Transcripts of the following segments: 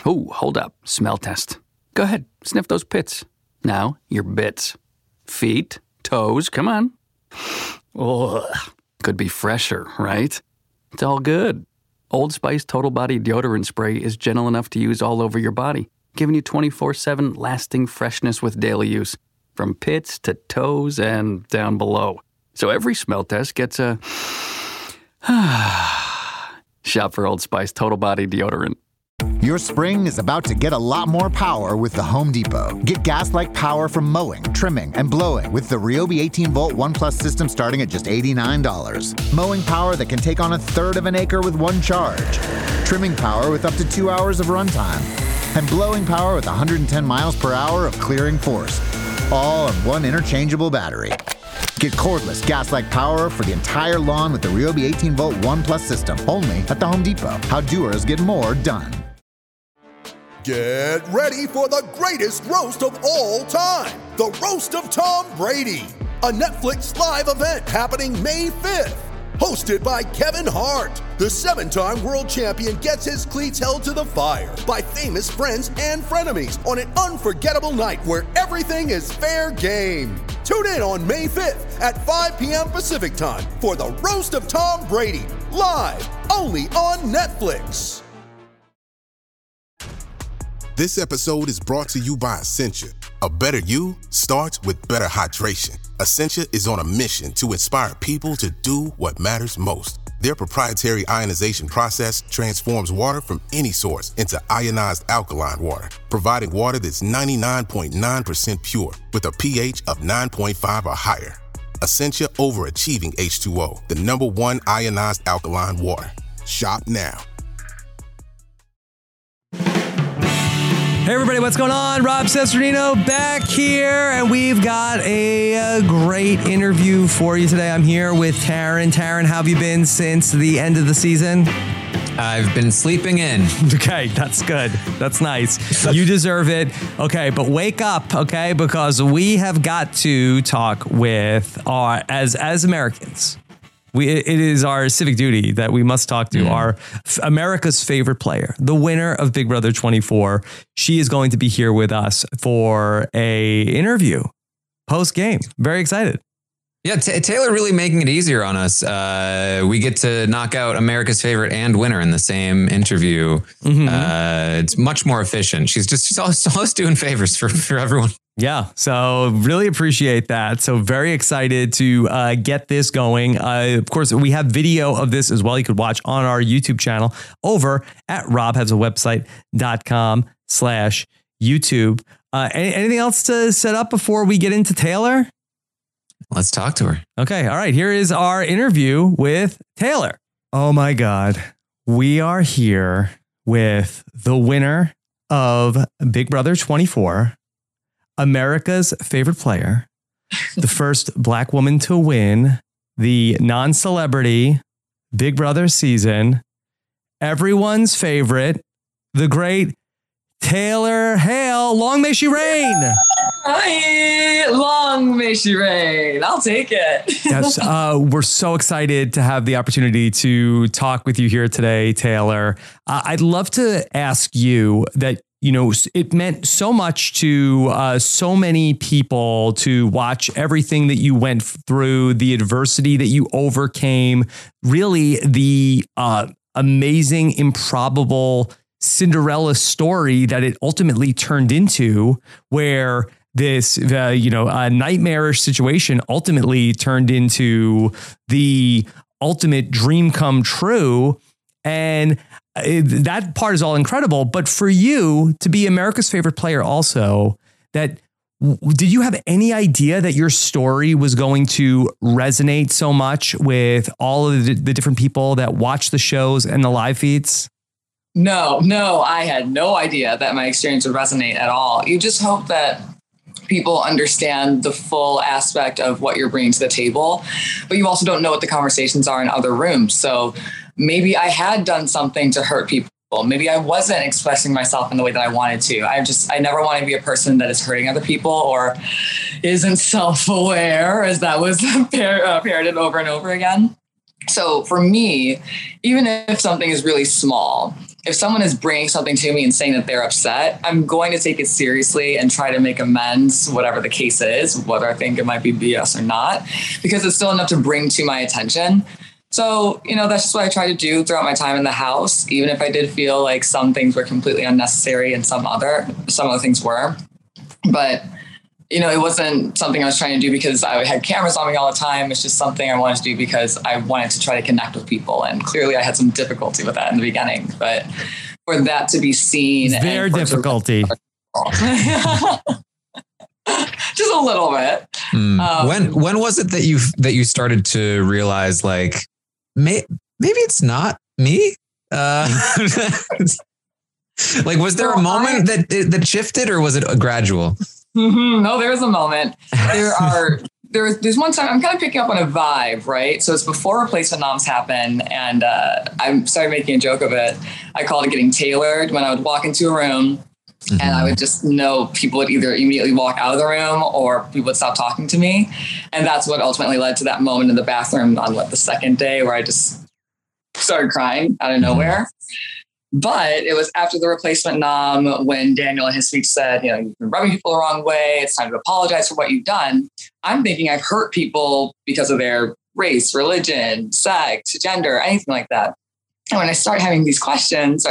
Ooh, hold up. Smell test. Go ahead. Sniff those pits. Now, your bits. Feet, toes, come on. Ugh. Could be fresher, right? It's all good. Old Spice Total Body Deodorant Spray is gentle enough to use all over your body, giving you 24/7 lasting freshness with daily use, from pits to toes and down below. So every smell test gets a shop for Old Spice Total Body Deodorant. Your spring is about to get a lot more power with the Home Depot. Get gas-like power from mowing, trimming, and blowing with the Ryobi 18-volt ONE+ system starting at just $89. Mowing power that can take on a third of an acre with one charge. Trimming power with up to 2 hours of runtime. And blowing power with 110 miles per hour of clearing force. All on one interchangeable battery. Get cordless gas-like power for the entire lawn with the Ryobi 18-volt ONE+ system. Only at the Home Depot. How doers get more done. Get ready for the greatest roast of all time, the Roast of Tom Brady, a Netflix live event happening May 5th. Hosted by Kevin Hart, the 7-time world champion gets his cleats held to the fire by famous friends and frenemies on an unforgettable night where everything is fair game. Tune in on May 5th at 5 p.m. Pacific time for the Roast of Tom Brady, live only on Netflix. This episode is brought to you by Essentia. A better you starts with better hydration. Essentia is on a mission to inspire people to do what matters most. Their proprietary ionization process transforms water from any source into ionized alkaline water, providing water that's 99.9% pure with a pH of 9.5 or higher. Essentia overachieving H2O, the #1 ionized alkaline water. Shop now. Hey everybody, what's going on? Rob Cesternino back here, and we've got a great interview for you today. I'm here with Taryn. Taryn, how have you been since the end of the season? I've been sleeping in. Okay, that's good. That's nice. You deserve it. Okay, but wake up, okay? Because we have got to talk with our, as Americans, it is our civic duty that we must talk to our America's favorite player, the winner of Big Brother 24. She is going to be here with us for a interview post game. Very excited. Yeah, Taylor really making it easier on us. We get to knock out America's favorite and winner in the same interview. Mm-hmm. It's much more efficient. She's always doing favors for everyone. Yeah, so really appreciate that. So very excited to get this going. Of course, we have video of this as well. You could watch on our YouTube channel over at robhasawebsite.com/YouTube. Anything else to set up before we get into Taylor? Let's talk to her. Okay, all right. Here is our interview with Taylor. Oh my God. We are here with the winner of Big Brother 24. America's favorite player, the first Black woman to win the non-celebrity Big Brother season, everyone's favorite, the great Taylor Hale. Long may she reign. Hi, long may she reign. I'll take it. Yes, we're so excited to have the opportunity to talk with you here today, Taylor. I'd love to ask you that, you know, it meant so much to so many people to watch everything that you went through, the adversity that you overcame, really the amazing, improbable Cinderella story that it ultimately turned into, where this, a nightmarish situation ultimately turned into the ultimate dream come true. And that part is all incredible. But for you to be America's favorite player also, did you have any idea that your story was going to resonate so much with all of the different people that watch the shows and the live feeds? No, I had no idea that my experience would resonate at all. You just hope that people understand the full aspect of what you're bringing to the table, but you also don't know what the conversations are in other rooms. So maybe I had done something to hurt people. Maybe I wasn't expressing myself in the way that I wanted to. I never want to be a person that is hurting other people or isn't self-aware, as that was parroted over and over again. So for me, even if something is really small, if someone is bringing something to me and saying that they're upset, I'm going to take it seriously and try to make amends, whatever the case is, whether I think it might be BS or not, because it's still enough to bring to my attention. So, that's just what I try to do throughout my time in the house, even if I did feel like some things were completely unnecessary and some other things were. But, it wasn't something I was trying to do because I had cameras on me all the time. It's just something I wanted to do because I wanted to try to connect with people. And clearly I had some difficulty with that in the beginning. But for that to be seen. Their difficulty. Just a little bit. When was it that you started to realize like, maybe it's not me? Like, was there a moment that shifted, or was it a gradual? No, there was a moment. There's one time I'm kind of picking up on a vibe, right? So it's before replacement noms happen, and I started making a joke of it. I called it getting tailored. When I would walk into a room, and I would just know people would either immediately walk out of the room or people would stop talking to me. And that's what ultimately led to that moment in the bathroom on the second day where I just started crying out of nowhere. But it was after the replacement nom when Daniel in his speech said, you've been rubbing people the wrong way. It's time to apologize for what you've done. I'm thinking I've hurt people because of their race, religion, sex, gender, anything like that. And when I start asking these questions,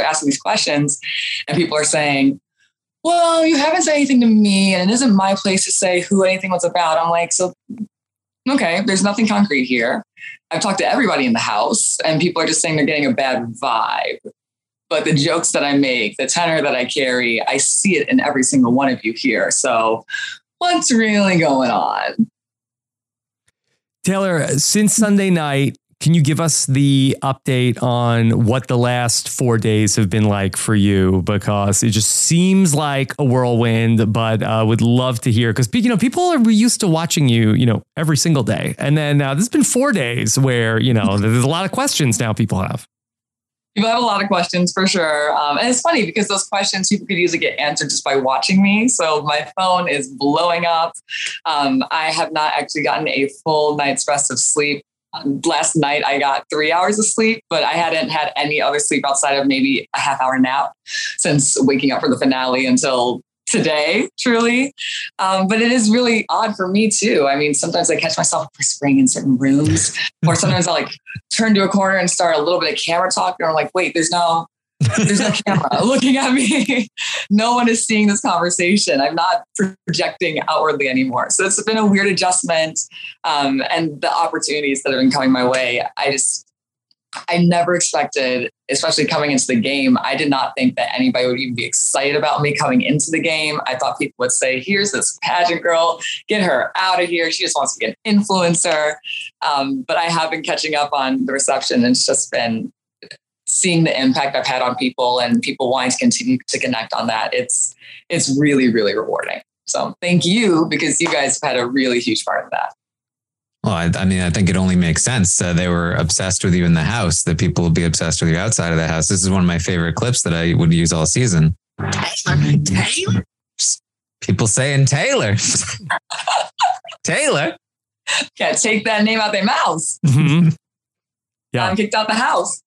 and people are saying, well, you haven't said anything to me, and it isn't my place to say who anything was about. I'm like, so, okay, there's nothing concrete here. I've talked to everybody in the house, and people are just saying they're getting a bad vibe. But the jokes that I make, the tenor that I carry, I see it in every single one of you here. So what's really going on? Taylor, since Sunday night, can you give us the update on what the last 4 days have been like for you? Because it just seems like a whirlwind, but would love to hear, because people are used to watching you, every single day. And then there's been 4 days where, there's a lot of questions now people have. People have a lot of questions for sure. And it's funny because those questions people could usually get answered just by watching me. So my phone is blowing up. I have not actually gotten a full night's rest of sleep. Last night I got 3 hours of sleep, but I hadn't had any other sleep outside of maybe a half-hour nap since waking up for the finale until today, truly. But it is really odd for me too. I mean, sometimes I catch myself whispering in certain rooms, or sometimes I'll turn to a corner and start a little bit of camera talk. And I'm like, wait, there's no camera looking at me. No one is seeing this conversation. I'm not projecting outwardly anymore. So it's been a weird adjustment. And the opportunities that have been coming my way, I never expected, especially coming into the game. I did not think that anybody would even be excited about me coming into the game. I thought people would say, here's this pageant girl, get her out of here. She just wants to be an influencer. But I have been catching up on the reception, and it's just been seeing the impact I've had on people and people wanting to continue to connect on that. It's really, really rewarding. So thank you, because you guys have had a really huge part of that. Well, I think it only makes sense. They were obsessed with you in the house, that people will be obsessed with you outside of the house. This is one of my favorite clips that I would use all season. Taylor? People saying Taylor. Taylor? Can't take that name out their mouths. Mm-hmm. Yeah. I'm kicked out the house.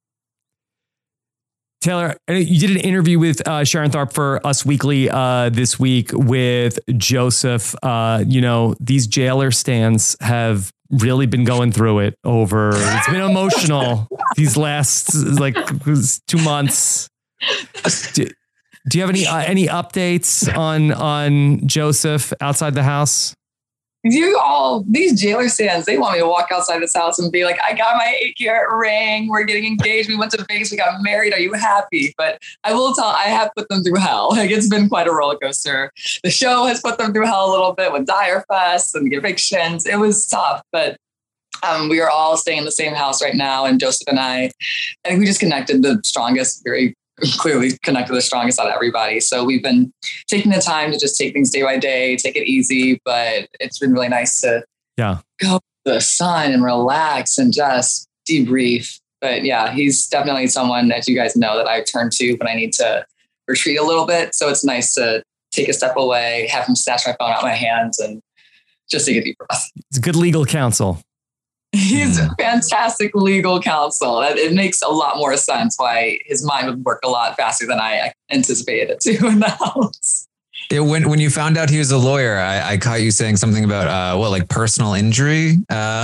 Taylor, you did an interview with Sharon Tharp for Us Weekly this week with Joseph. These jailer stands have really been going through it it's been emotional these last 2 months. Do you have any updates on Joseph outside the house? These jailer stands, they want me to walk outside this house and be like, I got my 8-carat ring. We're getting engaged. We went to Vegas. We got married. Are you happy? But I will tell, I have put them through hell. It's been quite a roller coaster. The show has put them through hell a little bit with Dyer Fest and the evictions. It was tough, but we are all staying in the same house right now. And Joseph and I think we just connected the strongest, very clearly connected the strongest out of everybody. So we've been taking the time to just take things day by day, take it easy, but it's been really nice to go to the sun and relax and just debrief. But yeah, he's definitely someone, as you guys know, that I turn to when I need to retreat a little bit. So it's nice to take a step away, have him snatch my phone out of my hands and just take a deep breath. It's good legal counsel. He's fantastic legal counsel. It makes a lot more sense why his mind would work a lot faster than I anticipated it to in the house. When you found out he was a lawyer, I caught you saying something about like personal injury.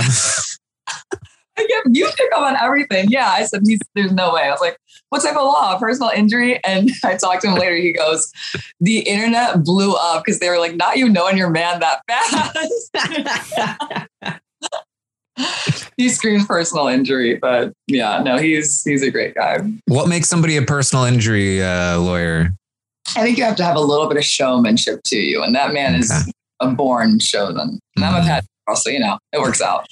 You pick up on everything. Yeah, I said there's no way. I was like, what type of law? Personal injury? And I talked to him later. He goes, the internet blew up because they were like, not you knowing your man that fast. He screams personal injury, but yeah, no, he's a great guy. What makes somebody a personal injury lawyer? I think you have to have a little bit of showmanship to you, and that man is a born showman. And I'm a pet girl, so it works out.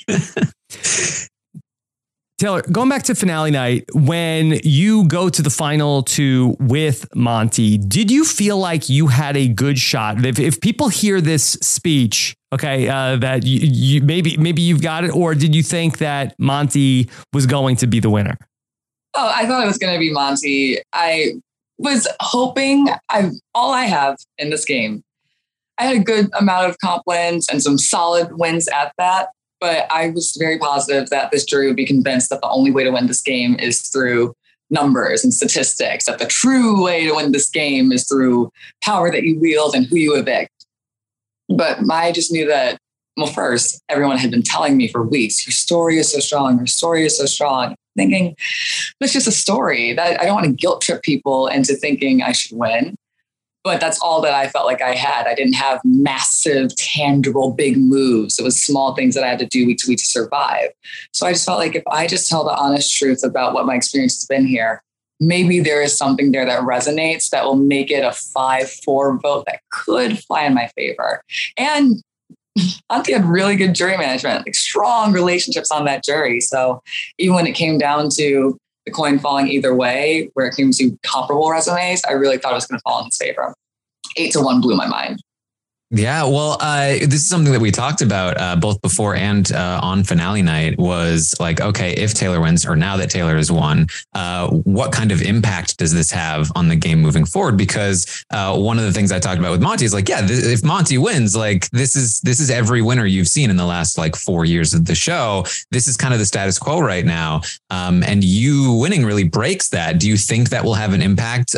Taylor, going back to finale night, when you go to the final two with Monty, did you feel like you had a good shot? If people hear this speech, okay, that you maybe you've got it, or did you think that Monty was going to be the winner? Oh, I thought it was going to be Monty. I was hoping. All I have in this game, I had a good amount of comp wins and some solid wins at that. But I was very positive that this jury would be convinced that the only way to win this game is through numbers and statistics, that the true way to win this game is through power that you wield and who you evict. But I just knew that, well, first, everyone had been telling me for weeks, your story is so strong, your story is so strong. Thinking, it's just a story. That I don't want to guilt trip people into thinking I should win. But that's all that I felt like I had. I didn't have massive, tangible, big moves. It was small things that I had to do week to week to survive. So I just felt like if I just tell the honest truth about what my experience has been here, maybe there is something there that resonates that will make it a 5-4 vote that could fly in my favor. And Monty had really good jury management, like strong relationships on that jury. So even when it came down to the coin falling either way, where it came to comparable resumes, I really thought it was going to fall in his favor. 8-1 blew my mind. Yeah, well, this is something that we talked about both before and on finale night was like, okay, if Taylor wins, or now that Taylor has won, what kind of impact does this have on the game moving forward? Because one of the things I talked about with Monty is like, yeah, if Monty wins, like this is every winner you've seen in the last like 4 years of the show. This is kind of the status quo right now. And you winning really breaks that. Do you think that will have an impact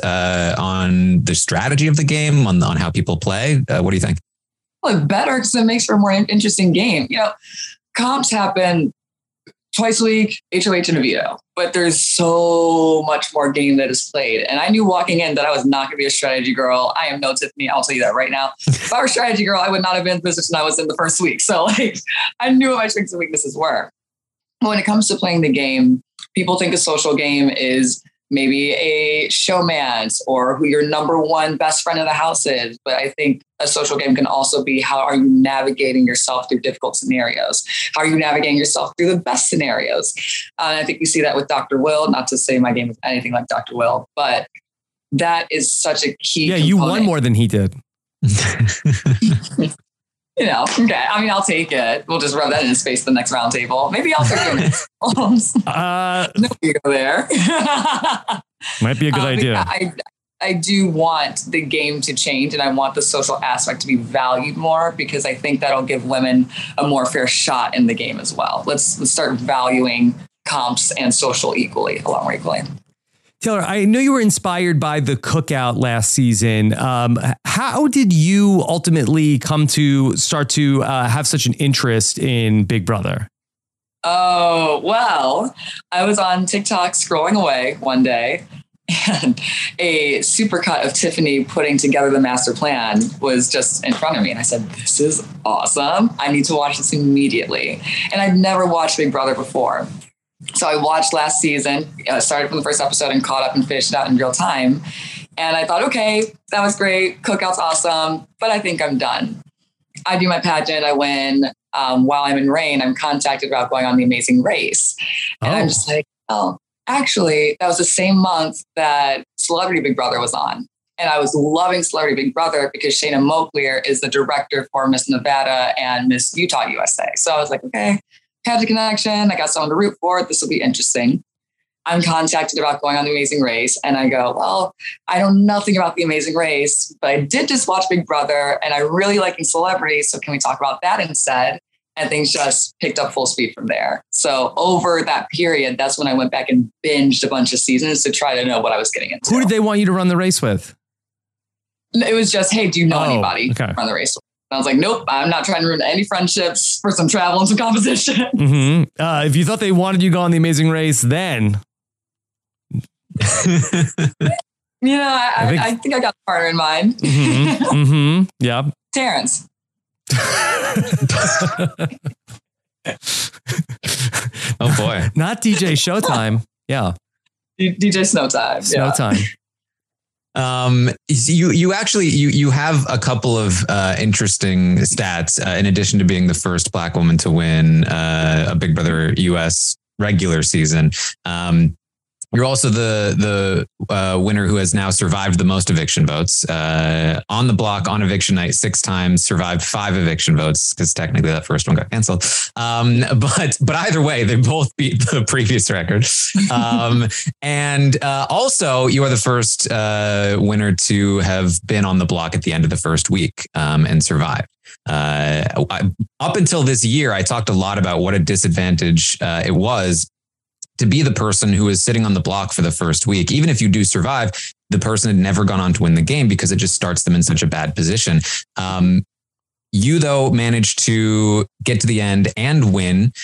on the strategy of the game, on how people play? What do you think? Well, better because it makes for a more interesting game. Comps happen twice a week, HOH and a veto, but there's so much more game that is played. And I knew walking in that I was not going to be a strategy girl. I am no Tiffany. I'll tell you that right now. If I were a strategy girl, I would not have been in the position I was in the first week. So I knew what my strengths and weaknesses were. When it comes to playing the game, people think a social game is maybe a showman's or who your number one best friend in the house is. But I think a social game can also be, how are you navigating yourself through difficult scenarios? How are you navigating yourself through the best scenarios? And I think you see that with Dr. Will, not to say my game is anything like Dr. Will, but that is such a key component. You won more than he did. Okay. I mean, I'll take it. We'll just rub that in his face the next round table. Maybe I'll take it. No, you go there. Might be a good idea. I do want the game to change, and I want the social aspect to be valued more, because I think that'll give women a more fair shot in the game as well. Let's start valuing comps and social equally, a lot more equally. Taylor, I know you were inspired by the cookout last season. How did you ultimately come to start to have such an interest in Big Brother? Oh, well, I was on TikTok scrolling away one day, and a supercut of Tiffany putting together the master plan was just in front of me. And I said, this is awesome. I need to watch this immediately. And I'd never watched Big Brother before. So I watched last season, started from the first episode and caught up and finished it out in real time. And I thought, okay, that was great. Cookout's awesome, but I think I'm done. I do my pageant. I win. While I'm in Reign, I'm contacted about going on The Amazing Race. And I'm just like, oh, actually, that was the same month that Celebrity Big Brother was on. And I was loving Celebrity Big Brother because Shayna Moaklear is the director for Miss Nevada and Miss Utah USA. So I was like, okay, had a connection. I got someone to root for. This will be interesting. I'm contacted about going on The Amazing Race. And I go, well, I know nothing about The Amazing Race, but I did just watch Big Brother and I really like Celebrity. So can we talk about that instead? And things just picked up full speed from there. So over that period, that's when I went back and binged a bunch of seasons to try to know what I was getting into. Who did they want you to run the race with? It was just, hey, do you know anybody to run the race with? And I was like, nope, I'm not trying to ruin any friendships for some travel and some competition. Mm-hmm. If you thought they wanted you to go on The Amazing Race, then... I think I got a partner in mind. Mm-hmm. Mm-hmm. Yeah. Terrence. Oh boy. Not DJ Showtime. Yeah. DJ Snowtime. Snowtime. You have a couple of interesting stats in addition to being the first Black woman to win a Big Brother US regular season. You're also the winner who has now survived the most eviction votes on the block on eviction night 6 times, survived 5 eviction votes because technically that first one got canceled. But either way, they both beat the previous record. And also you are the first winner to have been on the block at the end of the first week and survived. Up until this year, I talked a lot about what a disadvantage it was to be the person who is sitting on the block for the first week. Even if you do survive, the person had never gone on to win the game because it just starts them in such a bad position. You, though, managed to get to the end and win.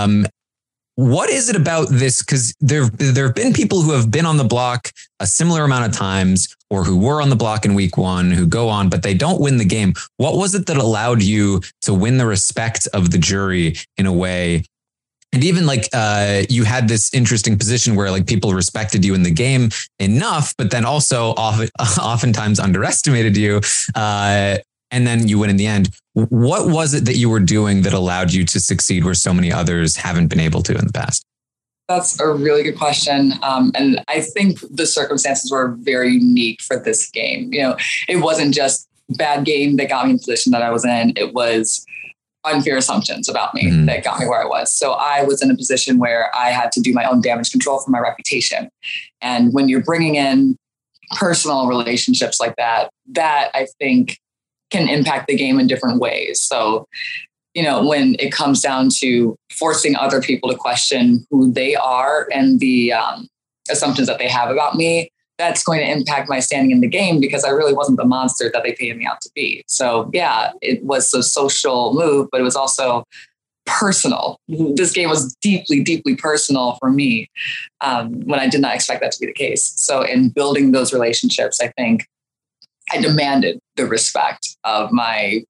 What is it about this? Because there have been people who have been on the block a similar amount of times or who were on the block in week 1 who go on, but they don't win the game. What was it that allowed you to win the respect of the jury in a way? And even you had this interesting position where people respected you in the game enough, but then also oftentimes underestimated you. And then you win in the end. What was it that you were doing that allowed you to succeed where so many others haven't been able to in the past? That's a really good question. And I think the circumstances were very unique for this game. It wasn't just bad game that got me in the position that I was in. It was unfair assumptions about me that got me where I was. So I was in a position where I had to do my own damage control for my reputation. And when you're bringing in personal relationships like that I think can impact the game in different ways. So, when it comes down to forcing other people to question who they are and the assumptions that they have about me, that's going to impact my standing in the game because I really wasn't the monster that they painted me out to be. So yeah, it was a social move, but it was also personal. This game was deeply, deeply personal for me when I did not expect that to be the case. So in building those relationships, I think I demanded the respect of my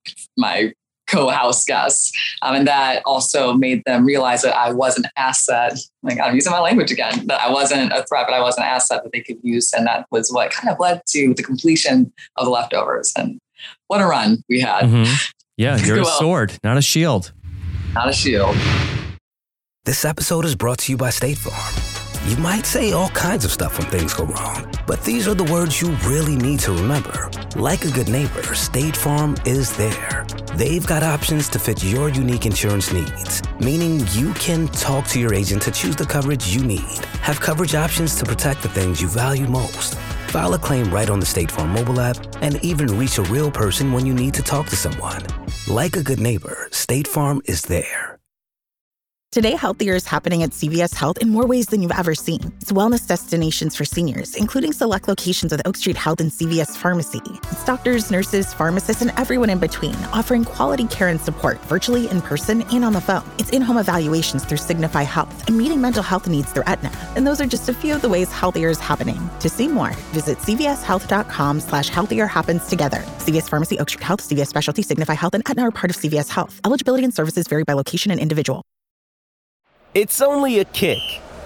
co-house guests. And that also made them realize that I was an asset. I'm using my language again, that I wasn't a threat, but I was an asset that they could use. And that was what kind of led to the completion of the leftovers. And what a run we had. Mm-hmm. Yeah, you're a sword, not a shield. Not a shield. This episode is brought to you by State Farm. You might say all kinds of stuff when things go wrong, but these are the words you really need to remember. Like a good neighbor, State Farm is there. They've got options to fit your unique insurance needs, meaning you can talk to your agent to choose the coverage you need, have coverage options to protect the things you value most, file a claim right on the State Farm mobile app, and even reach a real person when you need to talk to someone. Like a good neighbor, State Farm is there. Today, Healthier is happening at CVS Health in more ways than you've ever seen. It's wellness destinations for seniors, including select locations with Oak Street Health and CVS Pharmacy. It's doctors, nurses, pharmacists, and everyone in between, offering quality care and support virtually, in person, and on the phone. It's in-home evaluations through Signify Health and meeting mental health needs through Aetna. And those are just a few of the ways Healthier is happening. To see more, visit cvshealth.com/healthier happens together. CVS Pharmacy, Oak Street Health, CVS Specialty, Signify Health, and Aetna are part of CVS Health. Eligibility and services vary by location and individual. It's only a kick,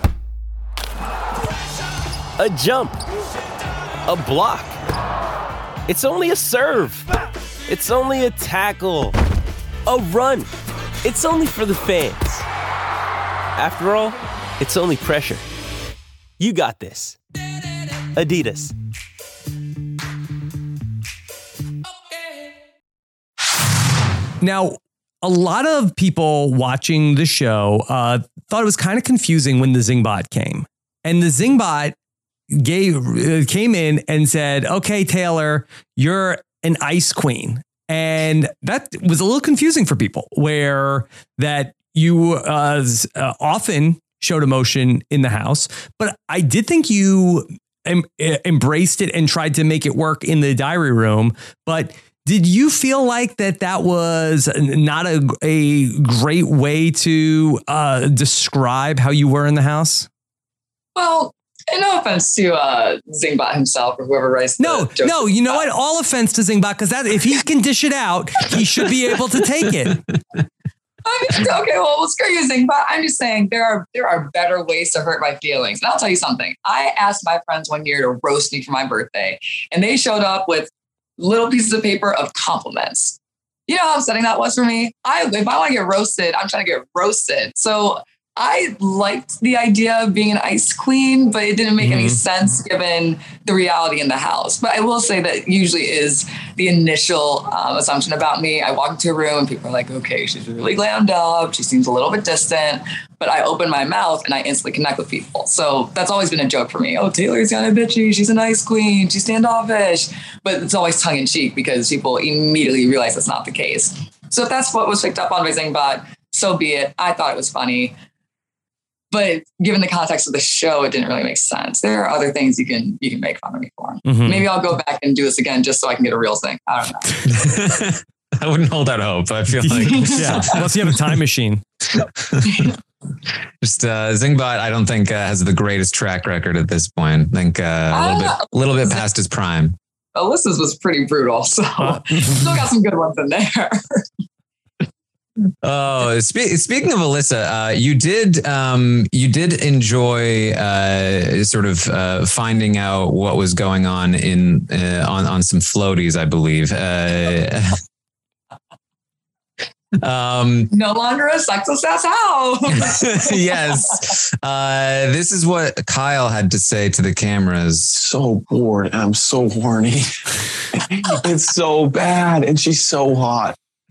a jump, a block. It's only a serve. It's only a tackle, a run. It's only for the fans. After all, it's only pressure. You got this. Adidas. Now, a lot of people watching the show thought it was kind of confusing when the Zingbot came. And the Zingbot came in and said, okay, Taylor, you're an ice queen. And that was a little confusing for people, where that you often showed emotion in the house. But I did think you embraced it and tried to make it work in the diary room. But did you feel like that was not a great way to describe how you were in the house? Well, and no offense to Zingbot himself or whoever writes. No, you know what? All offense to Zingbot, because if he can dish it out, he should be able to take it. I mean, okay, well, screw you, Zingbot. I'm just saying there are better ways to hurt my feelings. And I'll tell you something. I asked my friends one year to roast me for my birthday, and they showed up with little pieces of paper of compliments. You know how upsetting that was for me? If I want to get roasted, I'm trying to get roasted. So I liked the idea of being an ice queen, but it didn't make any sense given the reality in the house. But I will say that usually is the initial assumption about me. I walk into a room and people are like, okay, she's really glammed up. She seems a little bit distant, but I open my mouth and I instantly connect with people. So that's always been a joke for me. Oh, Taylor's kind of bitchy. She's an ice queen. She's standoffish, but it's always tongue in cheek because people immediately realize that's not the case. So if that's what was picked up on by Zingbot, so be it. I thought it was funny. But given the context of the show, it didn't really make sense. There are other things you can make fun of me for. Maybe I'll go back and do this again just so I can get a real thing. I don't know. I wouldn't hold out hope. I feel like unless you have a time machine. Just Zingbot, I don't think has the greatest track record at this point. I think a little bit past his prime. Alyssa's was pretty brutal, so still got some good ones in there. Oh, speaking of Alyssa, you did enjoy sort of finding out what was going on on some floaties, I believe. No longer a sexless ass house. Yes. This is what Kyle had to say to the cameras. So bored and I'm so horny. It's so bad and she's so hot.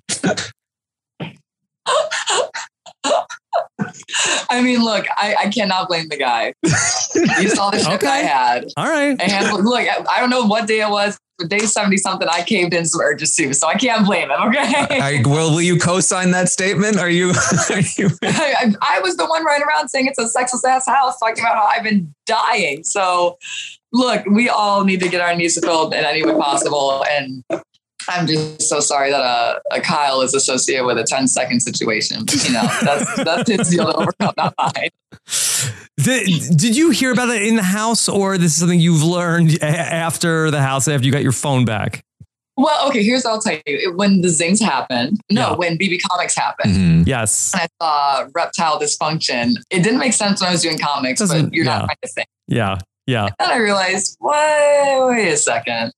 I mean, look, I cannot blame the guy. You saw the shit I had. All right. And look, I don't know what day it was, but day 70 something, I caved in some urges too, so I can't blame him. Okay. Will you co-sign that statement? Are you? I was the one running around saying it's a sexless ass house, talking about how I've been dying. So, look, we all need to get our needs fulfilled in any way possible, and I'm just so sorry that a Kyle is associated with a 10-second situation. You know, that's his deal to overcome, not mine. Did you hear about it in the house, or this is something you've learned after the house, after you got your phone back? Well, okay, here's what I'll tell you. When the Zings happened, when BB Comics happened, yes, and I saw reptile dysfunction, it didn't make sense when I was doing comics, but you're not trying to think. Yeah. And then I realized, wait a second.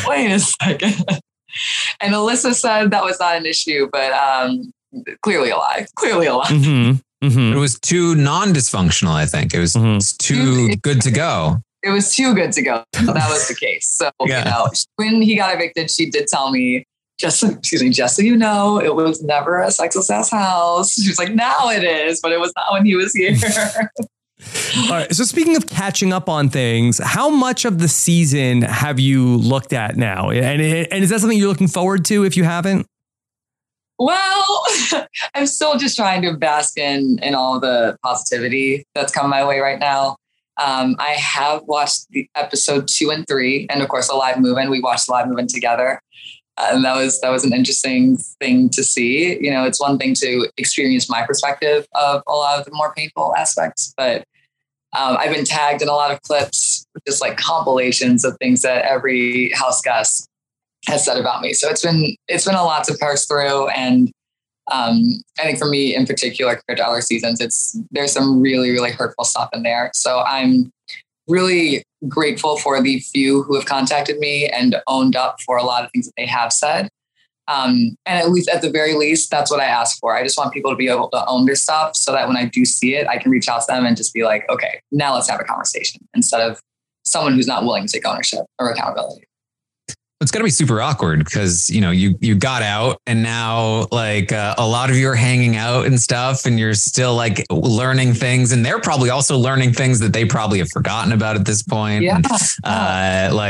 And Alyssa said that was not an issue, but clearly a lie. It was too non-dysfunctional, I think. It was too good to go. It was too good to go. That was the case. So, you know, when he got evicted, she did tell me, just so you know, it was never a sexless ass house. She was like, now it is, but it was not when he was here. All right. So speaking of catching up on things, how much of the season have you looked at now? And is that something you're looking forward to if you haven't? Well, I'm still just trying to bask in all the positivity that's come my way right now. I have watched the episode 2 and 3, and of course, a live move-in. We watched the live move-in together. And that was an interesting thing to see. You know, it's one thing to experience my perspective of a lot of the more painful aspects, but I've been tagged in a lot of clips, just like compilations of things that every house guest has said about me. So it's been a lot to parse through. And I think for me in particular, compared to other seasons, there's some really, really hurtful stuff in there. So I'm really grateful for the few who have contacted me and owned up for a lot of things that they have said. And at the very least, that's what I ask for. I just want people to be able to own their stuff so that when I do see it, I can reach out to them and just be like, okay, now let's have a conversation, instead of someone who's not willing to take ownership or accountability. It's got to be super awkward because, you know, you got out and now like a lot of you are hanging out and stuff and you're still like learning things, and they're probably also learning things that they probably have forgotten about at this point. Yeah. And, like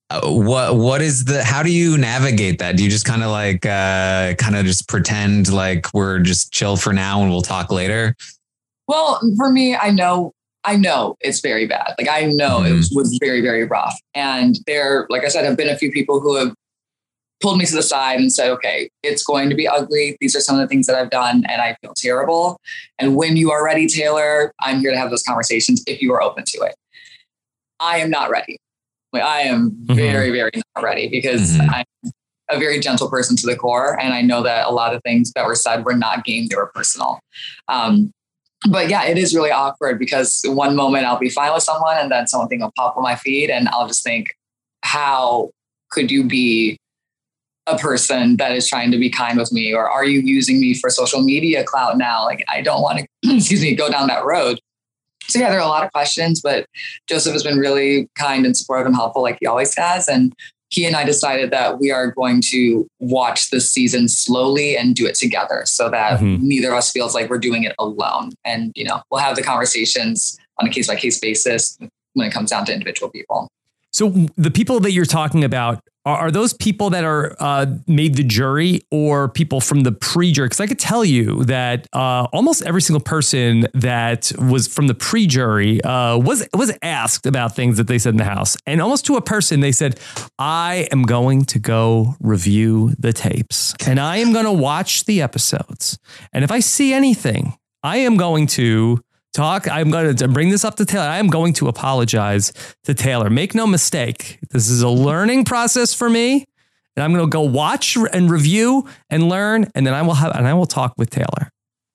What is how do you navigate that? Do you just kind of like just pretend like we're just chill for now and we'll talk later? Well, for me, I know it's very bad. Like I know it was very, very rough. And there, like I said, have been a few people who have pulled me to the side and said, okay, it's going to be ugly. These are some of the things that I've done and I feel terrible. And when you are ready, Taylor, I'm here to have those conversations if you are open to it. I am not ready. Like, I am very, very not ready because I'm a very gentle person to the core. And I know that a lot of things that were said were not game, they were personal. But yeah, it is really awkward because one moment I'll be fine with someone and then something will pop on my feed and I'll just think, how could you be a person that is trying to be kind with me? Or are you using me for social media clout now? Like, I don't want to, go down that road. So yeah, there are a lot of questions, but Joseph has been really kind and supportive and helpful like he always has. And he and I decided that we are going to watch this season slowly and do it together so that neither of us feels like we're doing it alone. And, we'll have the conversations on a case by case basis when it comes down to individual people. So the people that you're talking about, are those people that are made the jury or people from the pre-jury? Because I could tell you that almost every single person that was from the pre-jury was asked about things that they said in the house. And almost to a person, they said, I am going to go review the tapes and I am going to watch the episodes. And if I see anything, I am going to talk. I'm going to bring this up to Taylor. I am going to apologize to Taylor. Make no mistake. This is a learning process for me. And I'm going to go watch and review and learn. And then I will talk with Taylor.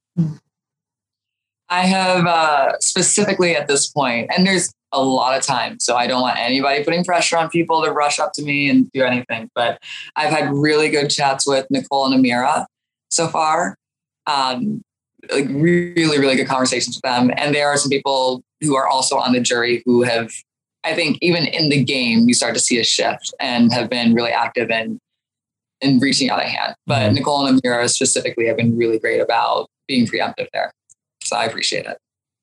I have specifically at this point, and there's a lot of time, so I don't want anybody putting pressure on people to rush up to me and do anything. But I've had really good chats with Nicole and Amira so far. Like really, really good conversations with them. And there are some people who are also on the jury who have, I think even in the game, you start to see a shift and have been really active in reaching out a hand. But Nicole and Amira specifically have been really great about being preemptive there. So I appreciate it.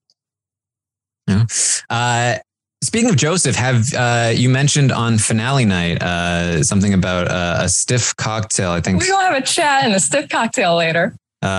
Yeah. Speaking of Joseph, have you mentioned on finale night something about a stiff cocktail? I think we're going to have a chat and a stiff cocktail later.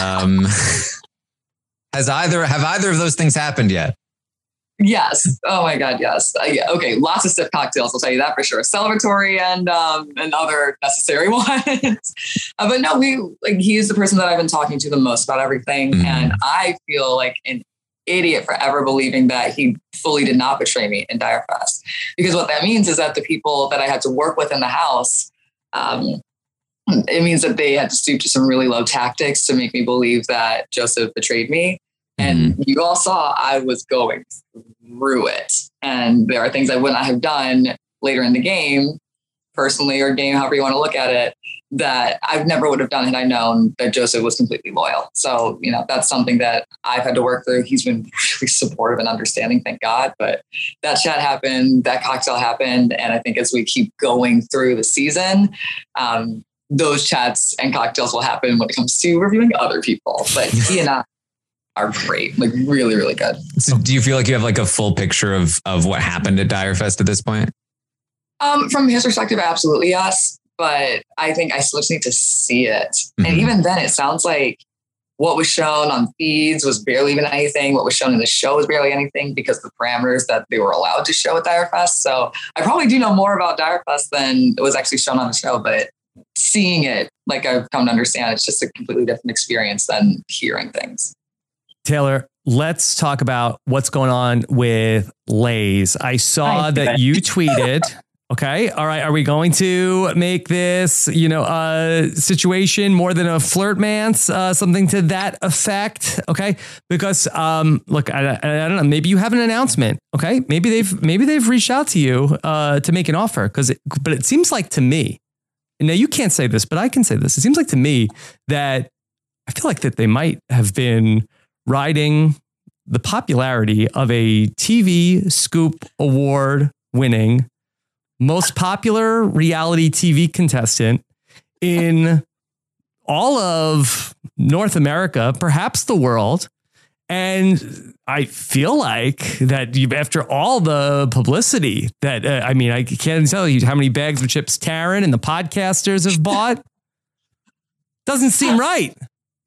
Have either of those things happened yet? Yes. Oh my God. Yes. Yeah. Okay. Lots of stiff cocktails. I'll tell you that for sure. Celebratory and other necessary ones. But no, he is the person that I've been talking to the most about everything. And I feel like an idiot for ever believing that he fully did not betray me in Dyer Fest. Because what that means is that the people that I had to work with in the house, it means that they had to stoop to some really low tactics to make me believe that Joseph betrayed me. And you all saw I was going through it. And there are things I would not have done later in the game, personally or game, however you want to look at it, that I never would have done had I known that Joseph was completely loyal. So, that's something that I've had to work through. He's been really supportive and understanding, thank God. But that chat happened, that cocktail happened. And I think as we keep going through the season, those chats and cocktails will happen when it comes to reviewing other people. But he and I are great, like really, really good. So do you feel like you have like a full picture of what happened at Dyer Fest at this point? From his perspective, absolutely yes. But I think I still just need to see it. And even then it sounds like what was shown on feeds was barely even anything. What was shown in the show was barely anything because the parameters that they were allowed to show at Dyer Fest. So I probably do know more about Dyer Fest than it was actually shown on the show, but seeing it, like I've come to understand, it's just a completely different experience than hearing things. Taylor, let's talk about what's going on with Lays. I saw that you tweeted. Okay. All right. Are we going to make this, situation more than a flirtmance, something to that effect? Okay. Because, look, I don't know. Maybe you have an announcement. Okay. Maybe they've reached out to you, to make an offer. But it seems like to me, and now you can't say this, but I can say this. It seems like to me that I feel like that they might have been riding the popularity of a TV Scoop Award winning most popular reality TV contestant in all of North America, perhaps the world. And I feel like that after all the publicity that, I can't tell you how many bags of chips Taryn and the podcasters have bought. Doesn't seem right.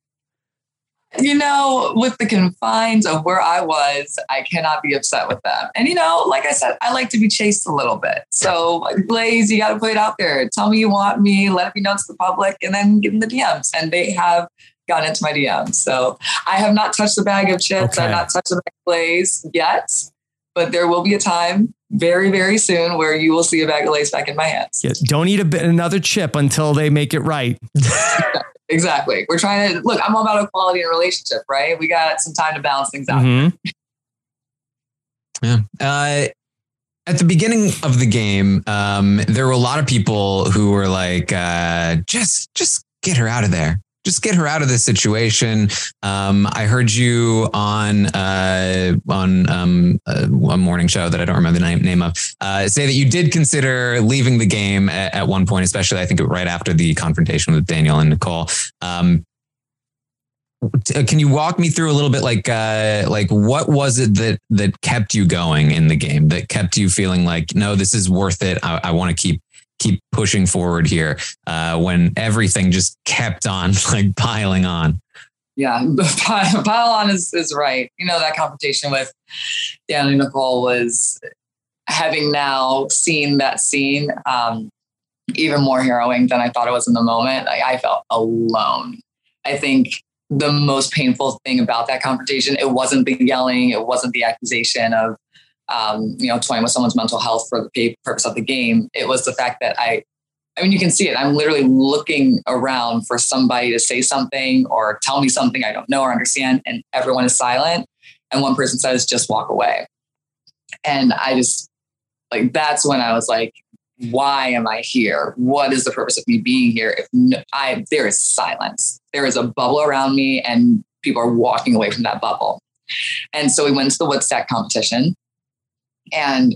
With the confines of where I was, I cannot be upset with them. And, like I said, I like to be chased a little bit. So, Blaze, you got to put it out there. Tell me you want me, let it be known to the public, and then give them the DMs. And they have gotten into my DMs. So I have not touched the bag of chips. Okay. I've not touched the bag of Lay's yet, but there will be a time very, very soon where you will see a bag of Lay's back in my hands. Yeah, don't eat another chip until they make it right. Exactly. We're trying to look, I'm all about equality in a relationship, right? We got some time to balance things out. Mm-hmm. Yeah. At the beginning of the game, there were a lot of people who were like, just get her out of there. Just get her out of this situation. I heard you on one morning show that I don't remember the name of, say that you did consider leaving the game at one point, especially I think right after the confrontation with Daniel and Nicole. Can you walk me through a little bit, like what was it that kept you going in the game, that kept you feeling like, no, this is worth it. I want to keep pushing forward here, when everything just kept on like piling on? Yeah, pile on is right. That confrontation with Daniel and Nicole was, having now seen that scene, even more harrowing than I thought it was in the moment. I felt alone. I think the most painful thing about that confrontation, it wasn't the yelling, it wasn't the accusation of toying with someone's mental health for the purpose of the game. It was the fact that you can see it. I'm literally looking around for somebody to say something or tell me something I don't know or understand, and everyone is silent. And one person says, just walk away. And I just, that's when I was like, why am I here? What is the purpose of me being here? There is silence. There is a bubble around me and people are walking away from that bubble. And so we went to the Woodstack competition. And,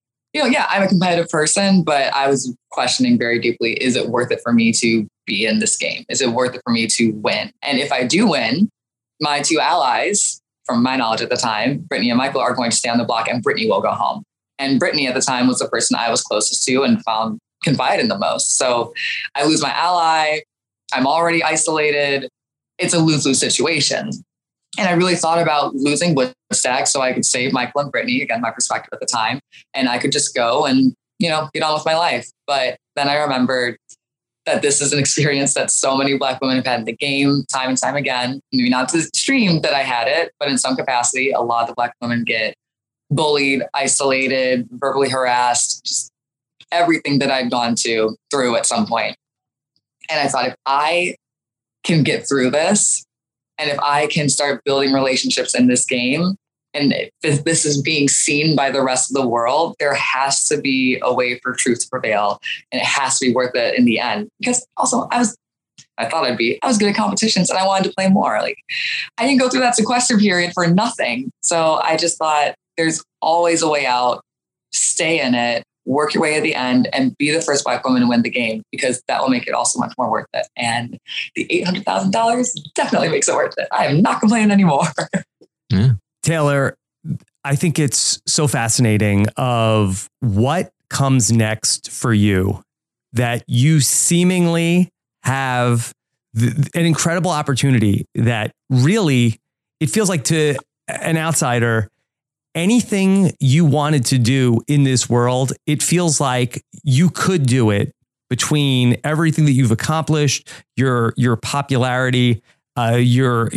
I'm a competitive person, but I was questioning very deeply, is it worth it for me to be in this game? Is it worth it for me to win? And if I do win, my two allies, from my knowledge at the time, Brittany and Michael, are going to stay on the block and Brittany will go home. And Brittany at the time was the person I was closest to and found confided in the most. So I lose my ally. I'm already isolated. It's a lose-lose situation. And I really thought about losing Woodstack so I could save Michael and Brittany, again, my perspective at the time, and I could just go and, get on with my life. But then I remembered that this is an experience that so many Black women have had in the game time and time again. Maybe not to the extreme that I had it, but in some capacity, a lot of the Black women get bullied, isolated, verbally harassed, just everything that I'd gone through at some point. And I thought, if I can get through this, and if I can start building relationships in this game, and if this is being seen by the rest of the world, there has to be a way for truth to prevail, and it has to be worth it in the end. Because also I was good at competitions and I wanted to play more. I didn't go through that sequester period for nothing. So I just thought there's always a way out. Stay in it, work your way at the end, and be the first Black woman to win the game, because that will make it also much more worth it. And the $800,000 definitely makes it worth it. I am not complaining anymore. Yeah. Taylor, I think it's so fascinating of what comes next for you, that you seemingly have an incredible opportunity that really, it feels like to an outsider, anything you wanted to do in this world, it feels like you could do it between everything that you've accomplished, your popularity, your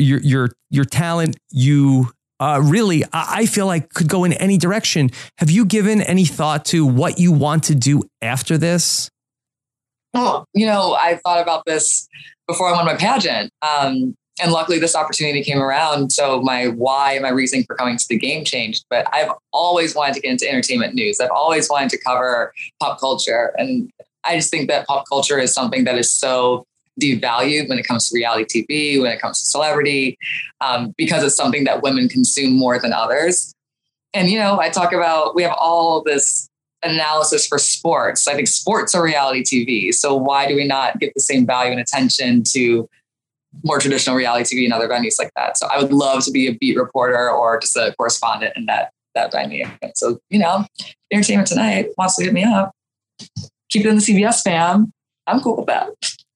talent. You really, I feel like could go in any direction. Have you given any thought to what you want to do after this? Oh, I thought about this before I won my pageant. And luckily this opportunity came around. So my why and my reasoning for coming to the game changed. But I've always wanted to get into entertainment news. I've always wanted to cover pop culture. And I just think that pop culture is something that is so devalued when it comes to reality TV, when it comes to celebrity, because it's something that women consume more than others. And, I talk about, we have all this analysis for sports. I think sports are reality TV. So why do we not give the same value and attention to more traditional reality TV and other venues like that. So I would love to be a beat reporter or just a correspondent in that venue. So, Entertainment Tonight wants to hit me up. Keep it in the CBS fam. I'm cool with that.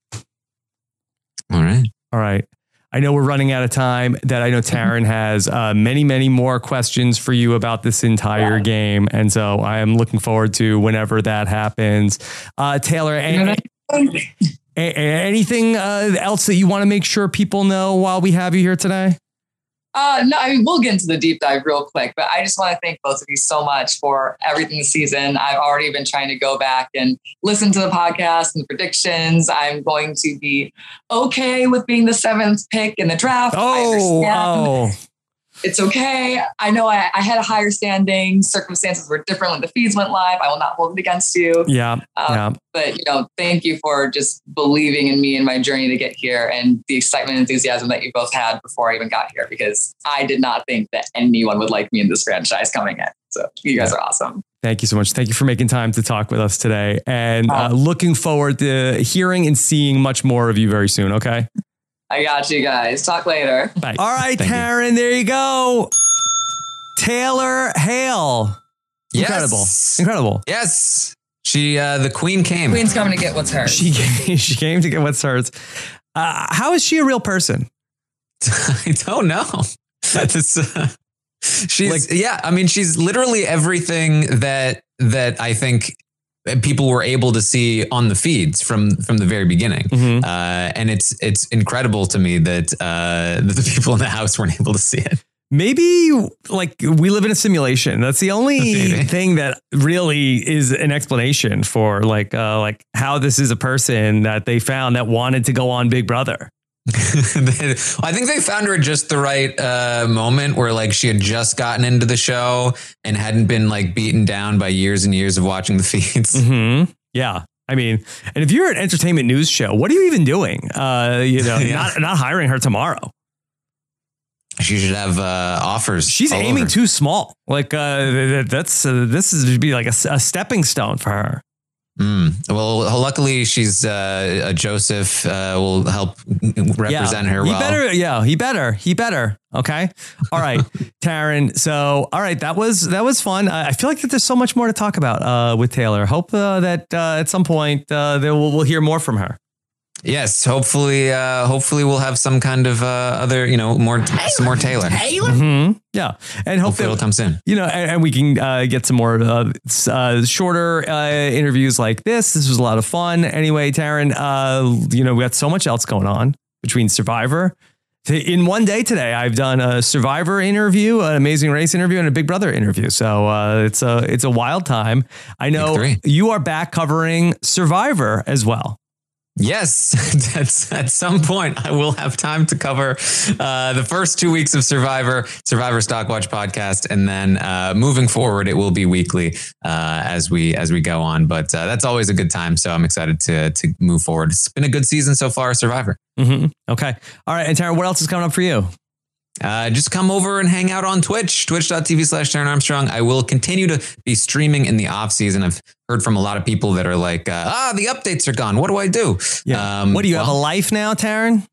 All right. I know we're running out of time. That I know Taryn has many, many more questions for you about this entire game. And so I am looking forward to whenever that happens. Taylor, anything else that you want to make sure people know while we have you here today? No, I mean, we'll get into the deep dive real quick, but I just want to thank both of you so much for everything this season. I've already been trying to go back and listen to the podcast and the predictions. I'm going to be okay with being the 7th pick in the draft. I understand. It's okay. I know I had a higher standing. Circumstances were different when the feeds went live. I will not hold it against you. Yeah. But, thank you for just believing in me and my journey to get here and the excitement and enthusiasm that you both had before I even got here, because I did not think that anyone would like me in this franchise coming in. So you guys are awesome. Thank you so much. Thank you for making time to talk with us today, and looking forward to hearing and seeing much more of you very soon. Okay. I got you guys. Talk later. Bye. All right, Taryn, there you go. Taylor Hale. Yes. Incredible. Yes. She, the queen came. Queen's coming to get what's hers. She came to get what's hers. How is she a real person? I don't know. She's literally everything that I think people were able to see on the feeds from the very beginning. Mm-hmm. And it's incredible to me that the people in the house weren't able to see it. Maybe we live in a simulation. That's the only thing that really is an explanation for how this is a person that they found that wanted to go on Big Brother. I think they found her at just the right moment where she had just gotten into the show and hadn't been beaten down by years and years of watching the feeds. Mm-hmm. Yeah. I mean, and if you're an entertainment news show, what are you even doing? Not hiring her tomorrow. She should have offers. She's aiming too small. This would be like a stepping stone for her. Well, luckily she's Joseph will help represent her well. He better. Okay. All right, Taryn. So, all right, that was fun. I feel like that there's so much more to talk about with Taylor. Hope that at some point we'll hear more from her. Yes, hopefully we'll have some kind of some more Taylor. Mm-hmm. Yeah, and hopefully it'll come soon. And we can get some more shorter interviews like this. This was a lot of fun. Anyway, Taryn, we got so much else going on between Survivor. In one day today, I've done a Survivor interview, an Amazing Race interview, and a Big Brother interview. So it's a wild time. I know you are back covering Survivor as well. Yes, at some point I will have time to cover the first 2 weeks of Survivor Stockwatch podcast, and then moving forward it will be weekly as we go on. But that's always a good time, so I'm excited to move forward. It's been a good season so far, Survivor. Mm-hmm. Okay, all right, and Taryn, what else is coming up for you? Just come over and hang out on Twitch, twitch.tv/Taryn Armstrong. I will continue to be streaming in the off season. I've heard from a lot of people that are like, the updates are gone. What do I do? Yeah. What do you have a life now, Taryn?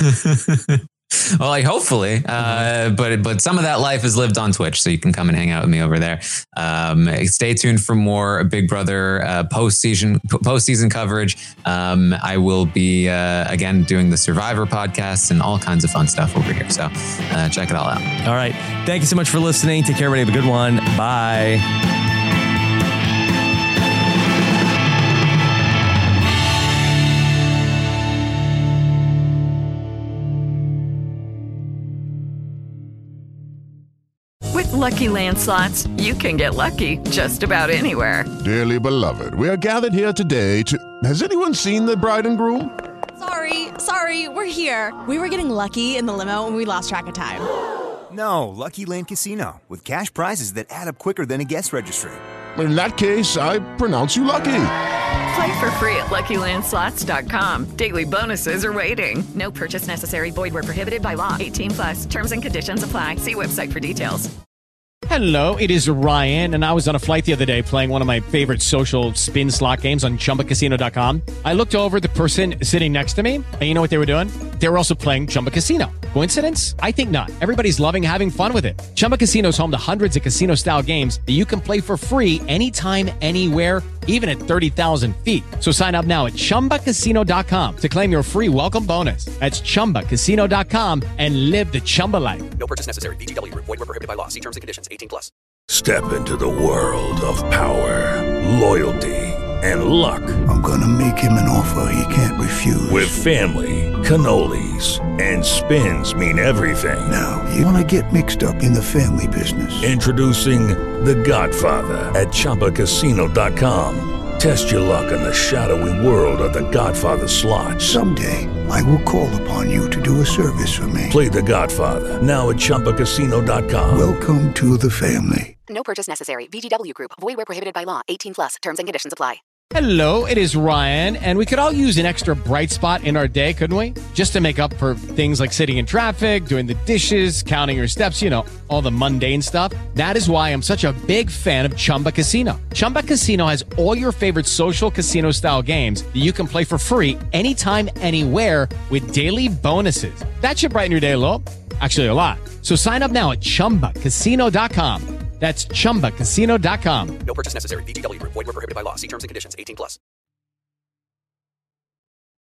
Well, hopefully, but some of that life is lived on Twitch, so you can come and hang out with me over there. Stay tuned for more Big Brother postseason coverage. I will be again doing the Survivor podcast and all kinds of fun stuff over here. So check it all out. All right, thank you so much for listening. Take care, everybody. Have a good one. Bye. With Lucky Land Slots, you can get lucky just about anywhere. Dearly beloved, we are gathered here today to... Has anyone seen the bride and groom? Sorry, we're here. We were getting lucky in the limo and we lost track of time. No, Lucky Land Casino, with cash prizes that add up quicker than a guest registry. In that case, I pronounce you lucky. Play for free at LuckyLandSlots.com. Daily bonuses are waiting. No purchase necessary. Void where prohibited by law. 18+. Terms and conditions apply. See website for details. Hello, it is Ryan, and I was on a flight the other day playing one of my favorite social spin slot games on ChumbaCasino.com. I looked over at the person sitting next to me, and you know what they were doing? They were also playing Chumba Casino. Coincidence? I think not. Everybody's loving having fun with it. Chumba Casino is home to hundreds of casino-style games that you can play for free anytime, anywhere, even at 30,000 feet. So sign up now at ChumbaCasino.com to claim your free welcome bonus. That's ChumbaCasino.com and live the Chumba life. No purchase necessary. VGW. Void were prohibited by law. See terms and conditions. 18+. Step into the world of power, loyalty, and luck. I'm gonna make him an offer he can't refuse. With family, cannolis, and spins mean everything. Now, you wanna get mixed up in the family business. Introducing The Godfather at ChumbaCasino.com. Test your luck in the shadowy world of The Godfather slot. Someday, I will call upon you to do a service for me. Play The Godfather, now at ChumbaCasino.com. Welcome to the family. No purchase necessary. VGW Group. Void where prohibited by law. 18+. Terms and conditions apply. Hello, it is Ryan, and we could all use an extra bright spot in our day, couldn't we? Just to make up for things like sitting in traffic, doing the dishes, counting your steps, all the mundane stuff. That is why I'm such a big fan of Chumba Casino. Chumba Casino has all your favorite social casino-style games that you can play for free anytime, anywhere with daily bonuses. That should brighten your day a little. Actually, a lot. So sign up now at ChumbaCasino.com. That's ChumbaCasino.com. No purchase necessary. VGW Group. Void were prohibited by law. See terms and conditions. 18+.